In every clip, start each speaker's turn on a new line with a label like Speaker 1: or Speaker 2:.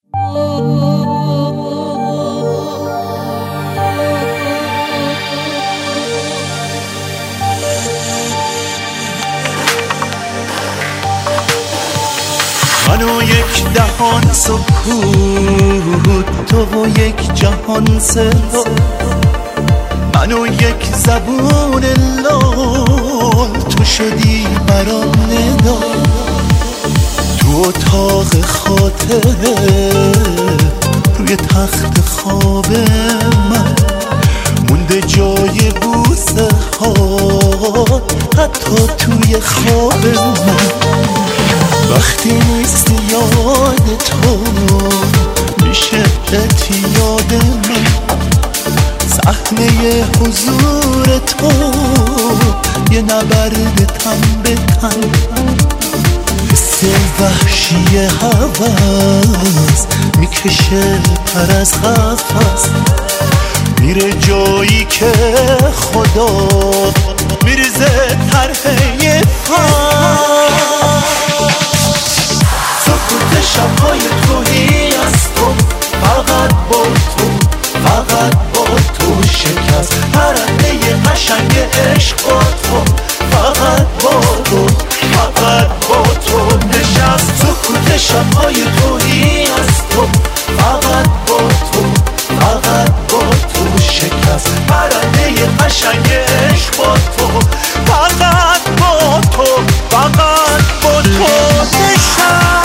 Speaker 1: من و یک دهان سکوت، تو و یک جهان صدا، من و یک زبون لال، تو شدی برام ندا. تو اتاق خاطره روی تخت خواب من مونده جای بوسه ها، حتی توی خواب من. وقتی نیست یاد تو میشه اعتیاد من، صحنه حضور تو یه نبرد تن به تن، حس وحشی هوس میکشه پر از قفس، میره جایی که خدا میرزه طرحه پس. سکوت شبهای توهی از تو، فقط با تو، فقط با تو شکست پرنده قشنگ عشق با تو، فقط با تو، فقط با تو نشست. سکوت شبهای توهی از تو، فقط با تو، فقط با تو شکست پرنده قشنگ عشق با تو، فقط با تو، فقط با تو نشست.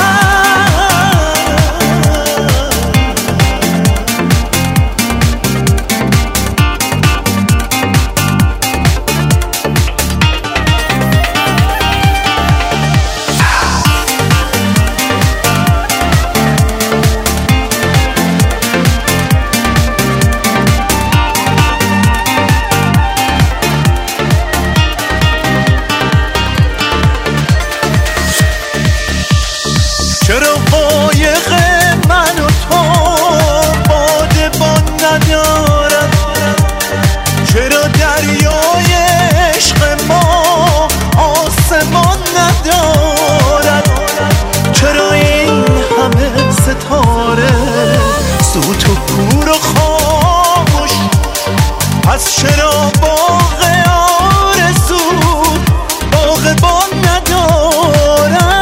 Speaker 1: چرا قایق من و تو بادبان ندارد؟ چرا دریای عشق ما آسمان ندارد؟ چرا این همه ستاره سوت و کور و خاموش؟ پس چرا باغ آرزو باغبان ندارد؟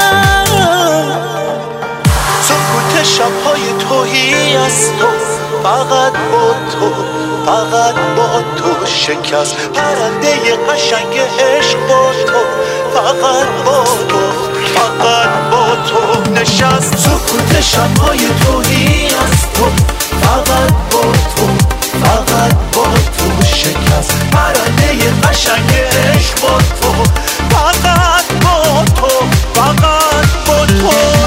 Speaker 1: شبهای توهی از تو، فقط با تو، فقط با تو شکست پرنده قشنگ عشق با تو، فقط با تو، فقط با تو نشست. سکوت شبهای توهی از تو، فقط با تو، فقط با تو شکست پرنده قشنگ عشق با تو، فقط با تو، فقط با تو.